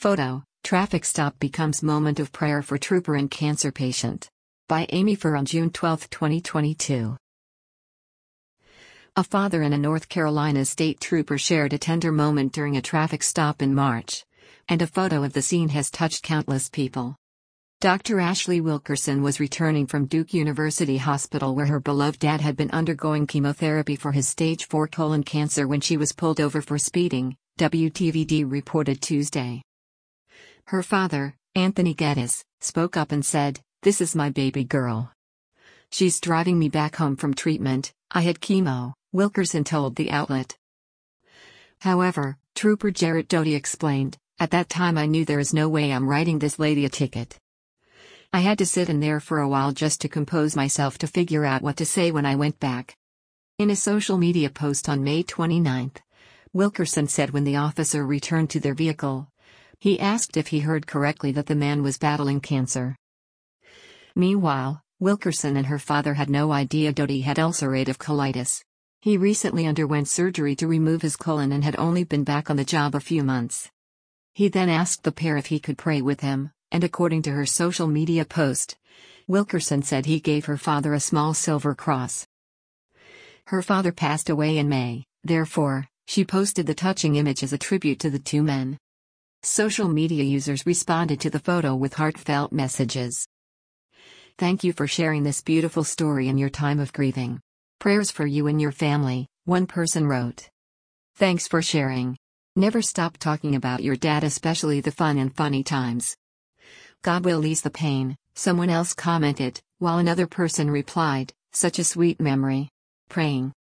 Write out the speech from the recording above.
Photo: Traffic stop becomes moment of prayer for trooper and cancer patient. By Amy Furr on June 12, 2022. A father and a North Carolina state trooper shared a tender moment during a traffic stop in March. And a photo of the scene has touched countless people. Dr. Ashley Wilkerson was returning from Duke University Hospital where her beloved dad had been undergoing chemotherapy for his stage 4 colon cancer when she was pulled over for speeding, WTVD reported Tuesday. Her father, Anthony Geddes, spoke up and said, "This is my baby girl. She's driving me back home from treatment. I had chemo," Wilkerson told the outlet. However, Trooper Jarrett Doty explained, "At that time I knew there is no way I'm writing this lady a ticket. I had to sit in there for a while just to compose myself to figure out what to say when I went back." In a social media post on May 29, Wilkerson said when the officer returned to their vehicle, he asked if he heard correctly that the man was battling cancer. Meanwhile, Wilkerson and her father had no idea Doty had ulcerative colitis. He recently underwent surgery to remove his colon and had only been back on the job a few months. He then asked the pair if he could pray with him, and according to her social media post, Wilkerson said he gave her father a small silver cross. Her father passed away in May, therefore, she posted the touching image as a tribute to the two men. Social media users responded to the photo with heartfelt messages. "Thank you for sharing this beautiful story in your time of grieving. Prayers for you and your family," one person wrote. "Thanks for sharing. Never stop talking about your dad, especially the fun and funny times. God will ease the pain," someone else commented, while another person replied, "Such a sweet memory. Praying."